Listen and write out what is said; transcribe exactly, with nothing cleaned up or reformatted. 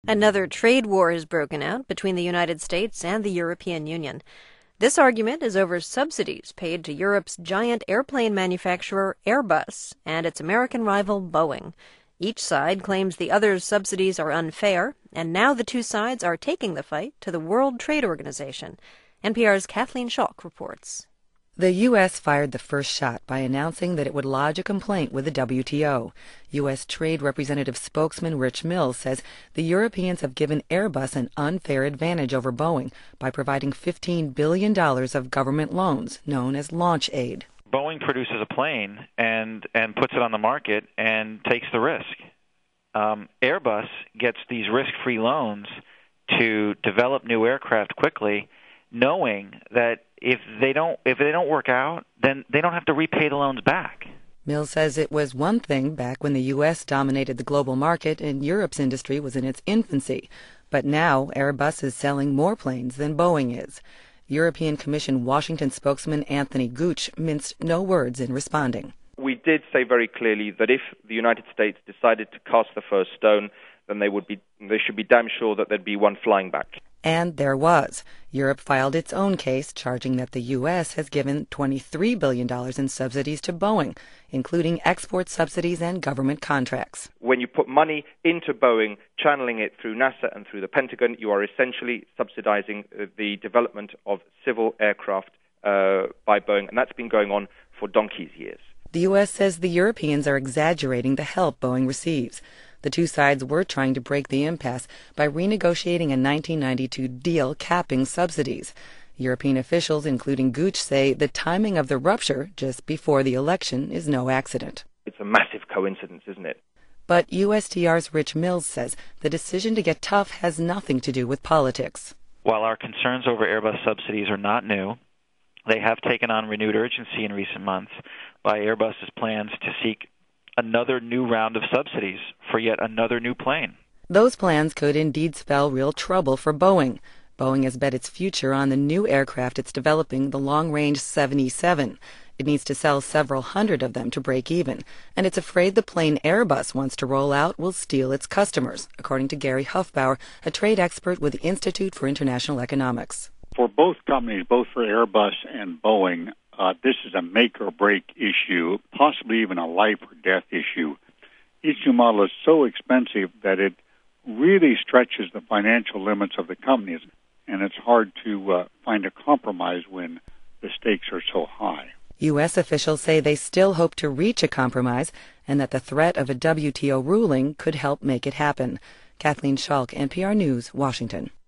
Another trade war has broken out between the United States and the European Union. This argument is over subsidies paid to Europe's giant airplane manufacturer Airbus and its American rival Boeing. Each side claims the other's subsidies are unfair, and now the two sides are taking the fight to the World Trade Organization. N P R's Kathleen Schalk reports. The U S fired the first shot by announcing that it would lodge a complaint with the W T O. U S Trade Representative spokesman Rich Mills says the Europeans have given Airbus an unfair advantage over Boeing by providing fifteen billion dollars of government loans, known as launch aid. Boeing produces a plane and, and puts it on the market and takes the risk. Um, Airbus gets these risk-free loans to develop new aircraft quickly, knowing that if they don't if they don't work out, then they don't have to repay the loans back. Mills says it was one thing back when the U S dominated the global market and Europe's industry was in its infancy. But now Airbus is selling more planes than Boeing is. European Commission Washington spokesman Anthony Gooch minced no words in responding. We did say very clearly that if the United States decided to cast the first stone, then they would be they should be damn sure that there'd be one flying back. And there was. Europe filed its own case, charging that the U S has given twenty-three billion dollars in subsidies to Boeing, including export subsidies and government contracts. When you put money into Boeing, channeling it through NASA and through the Pentagon, you are essentially subsidizing the development of civil aircraft uh, by Boeing, and that's been going on for donkey's years. The U S says the Europeans are exaggerating the help Boeing receives. The two sides were trying to break the impasse by renegotiating a nineteen ninety-two deal capping subsidies. European officials, including Gooch, say the timing of the rupture just before the election is no accident. It's a massive coincidence, isn't it? But U S T R's Rich Mills says the decision to get tough has nothing to do with politics. While our concerns over Airbus subsidies are not new, they have taken on renewed urgency in recent months by Airbus's plans to seek another new round of subsidies for yet another new plane. Those plans could indeed spell real trouble for Boeing. Boeing has bet its future on the new aircraft it's developing, the long-range seventy-seven. It needs to sell several hundred of them to break even, and it's afraid the plane Airbus wants to roll out will steal its customers, according to Gary Huffbauer, a trade expert with the Institute for International Economics. For both companies, both for Airbus and Boeing, Uh, this is a make-or-break issue, possibly even a life-or-death issue. Each new model is so expensive that it really stretches the financial limits of the companies, and it's hard to uh, find a compromise when the stakes are so high. U S officials say they still hope to reach a compromise and that the threat of a W T O ruling could help make it happen. Kathleen Schalk, N P R News, Washington.